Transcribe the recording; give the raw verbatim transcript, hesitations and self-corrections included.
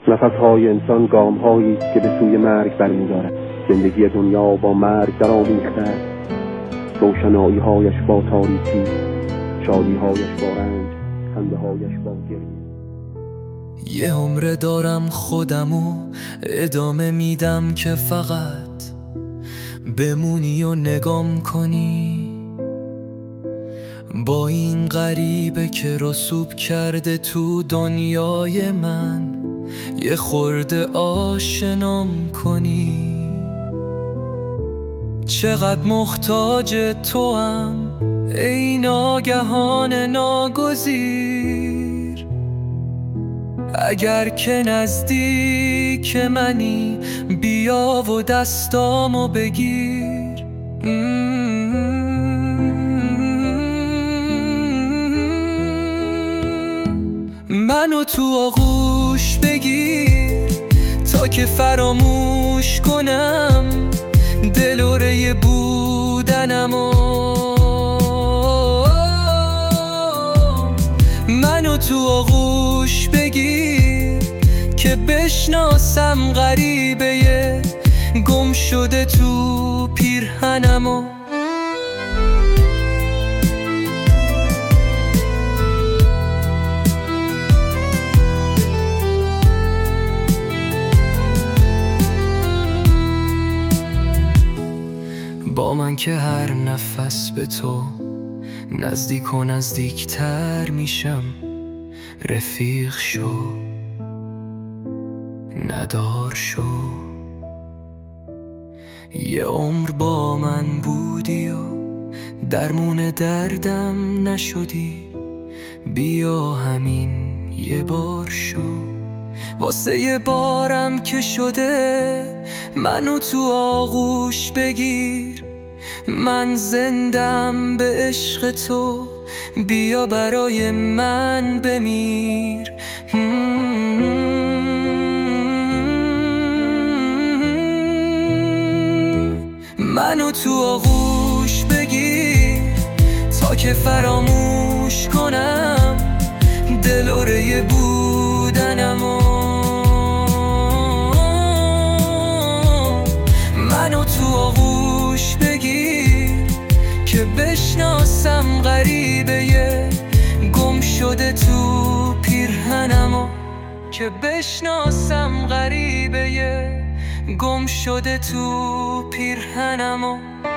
نفس‌های انسان گام‌هایی است که به سوی مرگ برمی‌دارد. زندگی دنیا با مرگ درآمیخته است. روشنایی‌هایش با تاریکی، شادی‌هایش با رنج، خنده‌هایش با گریه. یه عمر دارم خودمو ادامه میدم که فقط بمونی و نگام کنی، با این غریبه که رسوب کرده تو دنیای من یه خورده آشنام کنی. چقدر محتاج توام ای ناگهان ناگزیر، اگر که نزدیک منی بیا و دستامو بگیر. منو تو آغوش بگیر تا که فراموش کنم دلوره بودنمو. منو تو آغوش بگیر که بشناسم غریبه گم شده تو پیرهنمو. با من که هر نفس به تو نزدیک و نزدیکتر میشم، رفیق شو ندار شو. یه عمر با من بودی و درمون دردم نشدی، بیا همین یه بار شو. واسه یه بارم که شده منو تو آغوش بگیر، من زندم به عشق تو، بیا برای من بمیر. منو تو آغوش بگیر تا که فراموش کنم دلوره بودنمو. منو تو آغوش بگیر که بشناسم غریبه گم شده تو پیرهنمو، که بشناسم غریبه گم شده تو پیرهنمو.